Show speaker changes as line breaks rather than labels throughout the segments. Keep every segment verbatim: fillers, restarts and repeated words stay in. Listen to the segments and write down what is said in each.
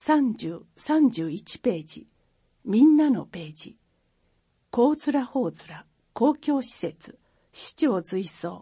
さんじゅう、さんじゅういちページ、みんなのページ、高面法面、公共施設、市長随走。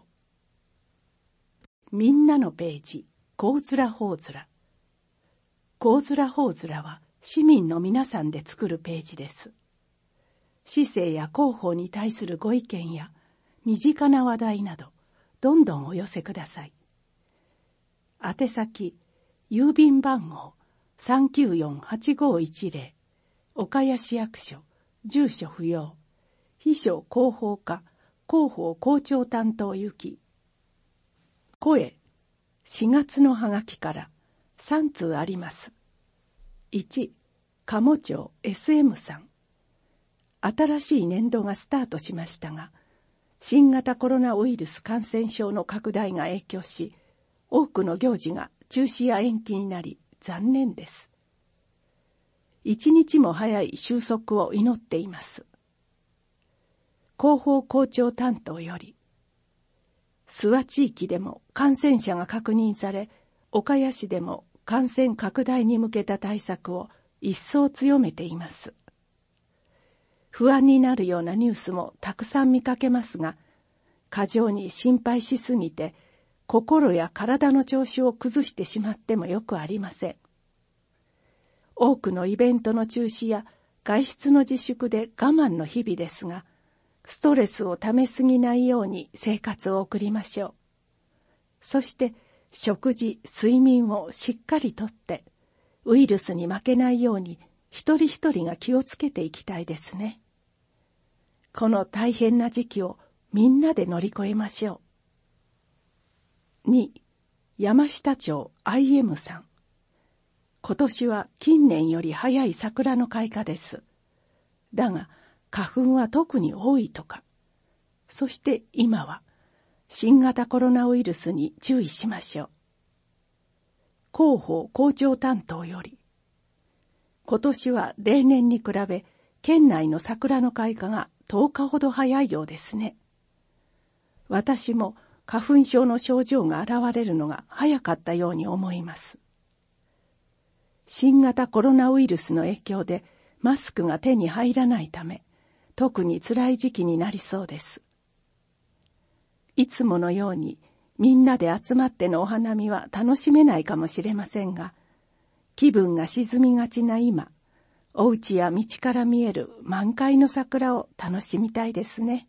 みんなのページ、高面法面。高面法面は市民の皆さんで作るページです。市政や広報に対するご意見や身近な話題など、どんどんお寄せください。宛先、郵便番号 さんきゅうよんはちごいちゼロ、岡谷市役所、住所不要、秘書広報課、広報校長担当行き。声、しがつのはがきからさん通あります。いち、鴨町 エスエム さん。新しい年度がスタートしましたが、新型コロナウイルス感染症の拡大が影響し、多くの行事が中止や延期になり残念です。一日も早い収束を祈っています。広報校長担当より、諏訪地域でも感染者が確認され、岡谷市でも感染拡大に向けた対策を一層強めています。不安になるようなニュースもたくさん見かけますが、過剰に心配しすぎて、心や体の調子を崩してしまってもよくありません。多くのイベントの中止や外出の自粛で我慢の日々ですが、ストレスをためすぎないように生活を送りましょう。そして食事、睡眠をしっかりとって、ウイルスに負けないように一人一人が気をつけていきたいですね。この大変な時期をみんなで乗り越えましょう。に、山下町 アイエム さん。今年は近年より早い桜の開花です。だが、花粉は特に多いとか。そして今は、新型コロナウイルスに注意しましょう。広報校長担当より、今年は例年に比べ、県内の桜の開花がとおかほど早いようですね。私も花粉症の症状が現れるのが早かったように思います。新型コロナウイルスの影響でマスクが手に入らないため、特に辛い時期になりそうです。いつものようにみんなで集まってのお花見は楽しめないかもしれませんが、気分が沈みがちな今、お家や道から見える満開の桜を楽しみたいですね。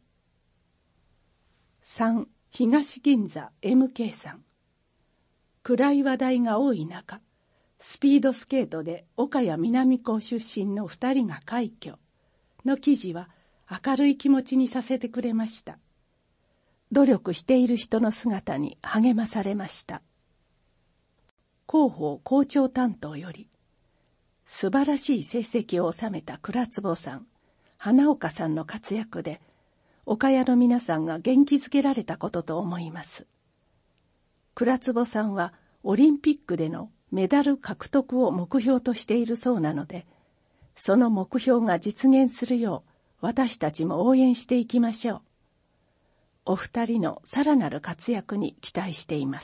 さん、東銀座 エムケー さん。暗い話題が多い中、スピードスケートで岡谷南高出身の二人が快挙の記事は明るい気持ちにさせてくれました。努力している人の姿に励まされました。広報校長担当より、素晴らしい成績を収めた倉坪さん、花岡さんの活躍で、岡谷の皆さんが元気づけられたことと思います。倉坪さんはオリンピックでのメダル獲得を目標としているそうなので、その目標が実現するよう私たちも応援していきましょう。お二人のさらなる活躍に期待しています。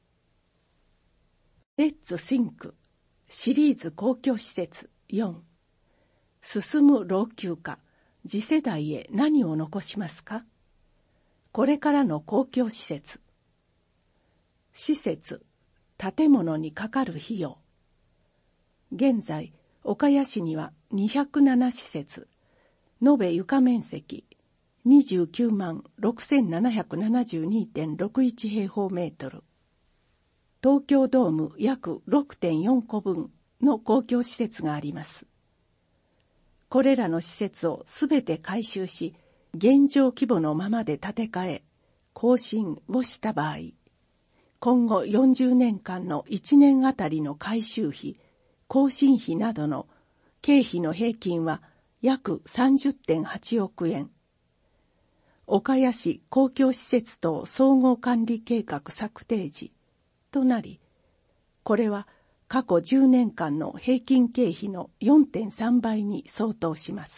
レッツシンクシリーズ公共施設よん。進む老朽化、次世代へ何を残しますか？これからの公共施設。施設、建物にかかる費用。現在、岡谷市にはにひゃくなな施設、延べ床面積 にじゅうきゅうまんろくせんななひゃくななじゅうにてんろくいち 平方メートル、東京ドーム約 ろくてんよんこぶんの公共施設があります。これらの施設をすべて改修し、現状規模のままで建て替え、更新をした場合、今後よんじゅうねんかんのいちねんあたりの改修費、更新費などの経費の平均は約 さんじゅってんはちおくえん。岡谷市公共施設等総合管理計画策定時となり、これは過去じゅうねんかんの平均経費の よんてんさんばいに相当します。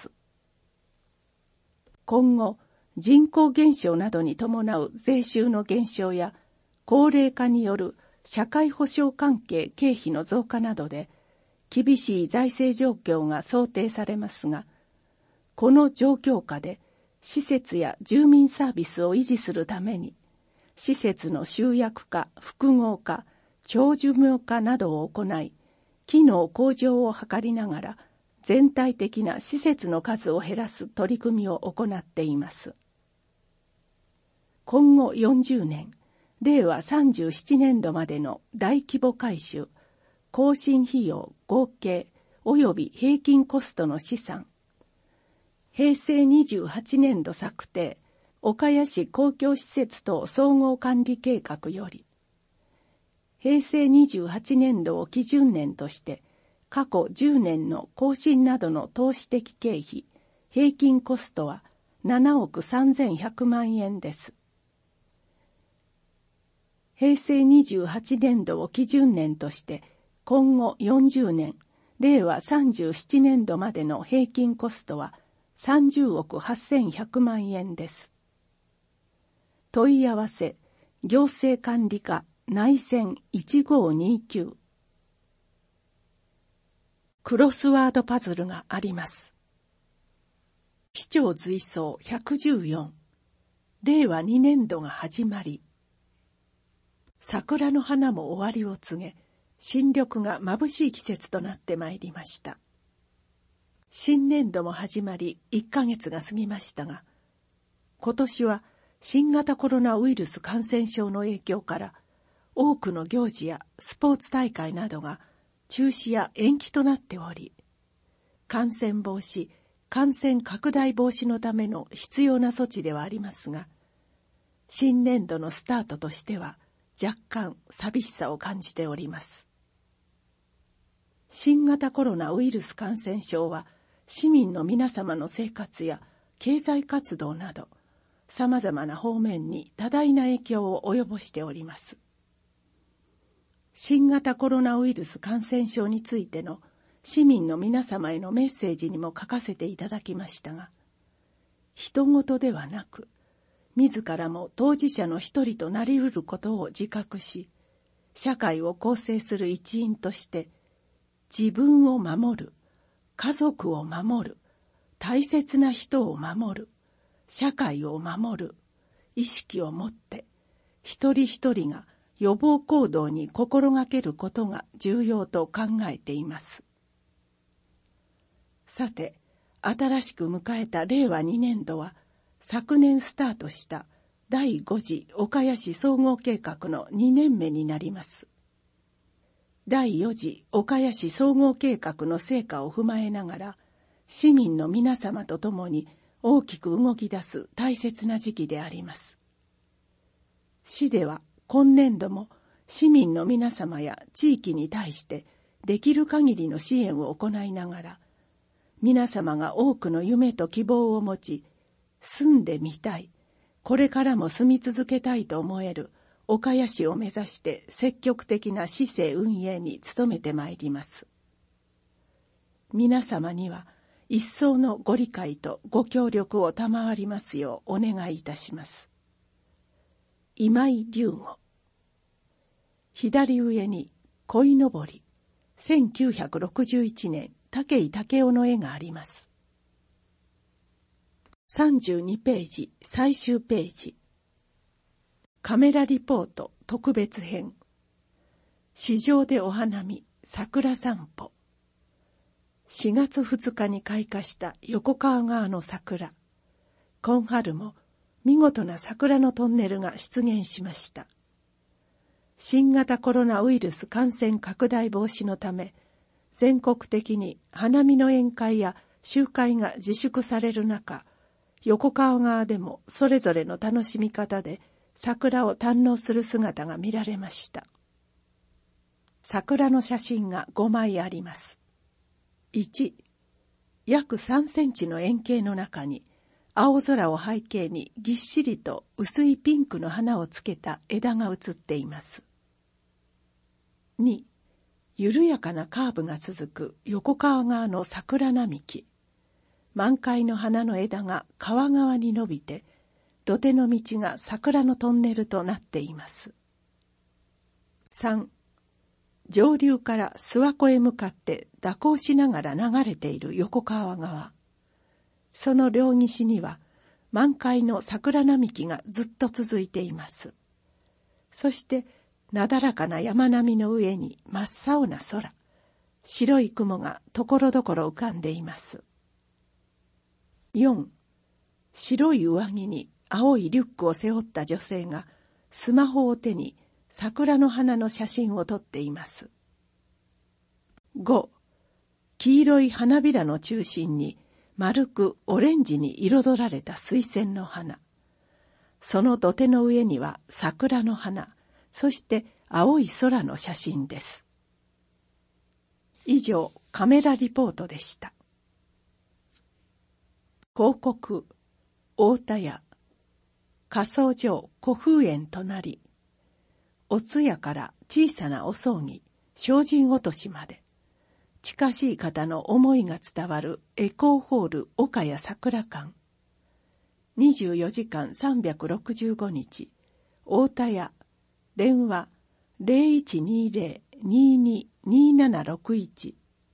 今後、人口減少などに伴う税収の減少や高齢化による社会保障関係経費の増加などで、 厳しい財政状況が想定されますが、この状況下で施設や住民サービスを維持するために、施設の集約化、複合化、長寿命化などを行い、機能向上を図りながら、全体的な施設の数を減らす取り組みを行っています。今後よんじゅうねん、れいわさんじゅうななねんどまでの大規模改修、更新費用合計及び平均コストの試算、へいせいにじゅうはちねんど策定、岡谷市公共施設等総合管理計画より、へいせいにじゅうはちねんどを基準年として、過去じゅうねんの更新などの投資的経費、平均コストはななおくさんぜんひゃくまんえんです。へいせいにじゅうはちねんどを基準年として、今後よんじゅうねん、れいわさんじゅうななねんどまでの平均コストはさんじゅうおくはっせんひゃくまんえんです。問い合わせ、行政管理課内線いちごーにーきゅう。クロスワードパズルがあります。市長随想ひゃくじゅうよん。れいわにねんどが始まり。桜の花も終わりを告げ、新緑が眩しい季節となってまいりました。新年度も始まりいっかげつが過ぎましたが、今年は新型コロナウイルス感染症の影響から多くの行事やスポーツ大会などが中止や延期となっており、感染防止、感染拡大防止のための必要な措置ではありますが、新年度のスタートとしては若干寂しさを感じております。新型コロナウイルス感染症は市民の皆様の生活や経済活動などさまざまな方面に多大な影響を及ぼしております。新型コロナウイルス感染症についての市民の皆様へのメッセージにも書かせていただきましたが、人事ではなく、自らも当事者の一人となりうることを自覚し、社会を構成する一員として、自分を守る、家族を守る、大切な人を守る、社会を守る、意識を持って、一人一人が予防行動に心がけることが重要と考えています。さて、新しく迎えたれいわにねんどは、昨年スタートしただいご次岡谷市総合計画のにねんめになります。だいよ次岡谷市総合計画の成果を踏まえながら、市民の皆様と共に大きく動き出す大切な時期であります。市では今年度も市民の皆様や地域に対してできる限りの支援を行いながら、皆様が多くの夢と希望を持ち、住んでみたい、これからも住み続けたいと思える岡谷市を目指して積極的な市政運営に努めてまいります。皆様には一層のご理解とご協力を賜りますようお願いいたします。今井龍吾。左上に鯉のぼり、せんきゅうひゃくろくじゅういちねん武井武雄の絵があります。さんじゅうにページ最終ページ。カメラリポート特別編。市場でお花見桜散歩。しがつふつかに開花した横川側の桜。今春も見事な桜のトンネルが出現しました。新型コロナウイルス感染拡大防止のため、全国的に花見の宴会や集会が自粛される中、横川側でもそれぞれの楽しみ方で桜を堪能する姿が見られました。桜の写真がごまいあります。いち、約さんセンチの円形の中に、青空を背景にぎっしりと薄いピンクの花をつけた枝が写っています。に、緩やかなカーブが続く横川側の桜並木。満開の花の枝が川側に伸びて、土手の道が桜のトンネルとなっています。さん、 上流から諏訪湖へ向かって蛇行しながら流れている横川川。その両岸には満開の桜並木がずっと続いています。そしてなだらかな山並みの上に真っ青な空、白い雲がところどころ浮かんでいます。よん. 白い上着に青いリュックを背負った女性がスマホを手に桜の花の写真を撮っています。ご. 黄色い花びらの中心に丸くオレンジに彩られた水仙の花。その土手の上には桜の花、そして青い空の写真です。以上、カメラリポートでした。広告、大田屋、火葬場古風園隣、お通夜から小さなお葬儀、精進落としまで、近しい方の思いが伝わるエコーホール岡谷桜館。にじゅうよじかんさんびゃくろくじゅうごにち、大田屋、電話 ゼロいちにゼロ にに にななろくいち。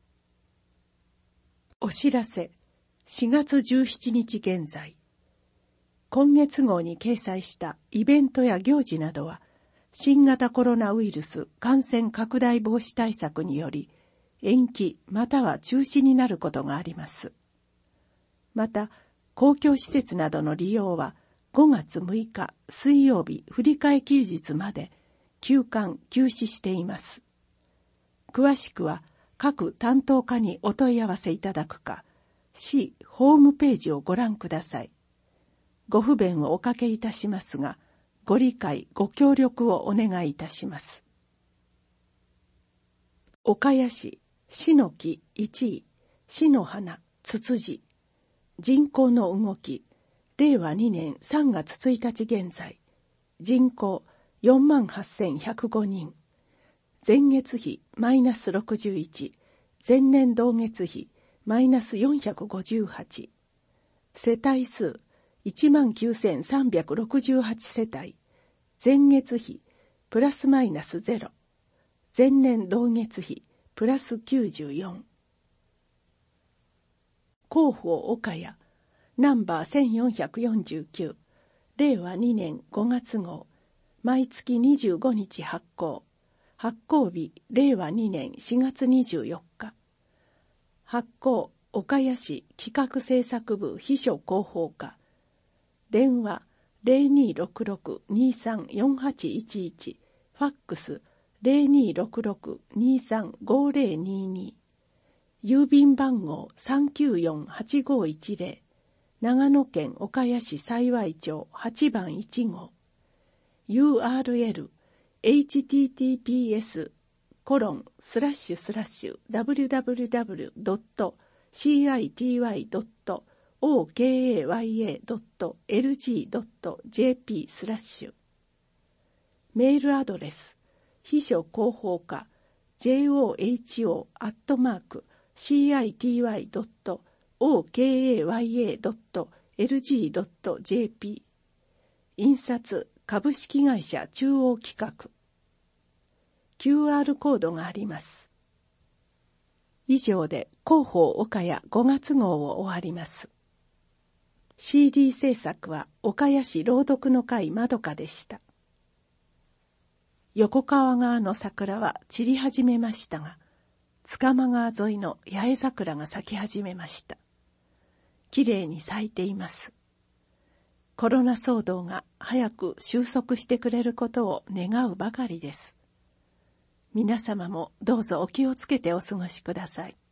お知らせ、しがつじゅうしちにち現在。今月号に掲載したイベントや行事などは、新型コロナウイルス感染拡大防止対策により、延期または中止になることがあります。また、公共施設などの利用はごがつむいか水曜日振り替え休日まで休館休止しています。詳しくは各担当課にお問い合わせいただくか、市ホームページをご覧ください。ご不便をおかけいたしますが、ご理解ご協力をお願いいたします。岡谷市市の木いちい、市の花ツツジ、人口の動き、れいわにねんさんがつついたち現在、人口よんまんはっせんひゃくごにん、前月比マイナスろくじゅういち、前年同月比マイナスよんひゃくごじゅうはち、世帯数いちまんきゅうせんさんびゃくろくじゅうはちせたい、前月比プラスマイナスゼロ、前年同月比プラスきゅうじゅうよん。広報岡谷ナンバーせんよんひゃくよんじゅうきゅう、れいわにねんごがつ号、毎月にじゅうごにち発行、発行日れいわにねんしがつにじゅうよっか、発行岡谷市企画制作部秘書広報課、電話 ゼロにろくろく にさんよんはちいちいち、ファックス ゼロにろくろく にさんごゼロにに、郵便番号 さんきゅうよんはちごいちゼロ、長野県岡谷市幸町はちばんいちごう、ユーアールエル エイチティーティーピーエス コロンスラッシュスラッシュ ダブリューダブリューダブリュー ドット シーアイティーワイ ドット オーケーエーワイエー ドット エルジー ドット ジェーピー スラッシュ、メールアドレス秘書広報課 ジョホ アットマーク シーアイティーワイ ドット オーケーエーワイエー ドット エルジー ドット ジェーピー、 印刷株式会社中央企画、 キューアール コードがあります。以上で広報岡谷ごがつ号を終わります。 シーディー 制作は岡谷市朗読の会まどかでした。横川側の桜は散り始めましたが、塚間川沿いの八重桜が咲き始めました。きれいに咲いています。コロナ騒動が早く収束してくれることを願うばかりです。皆様もどうぞお気をつけてお過ごしください。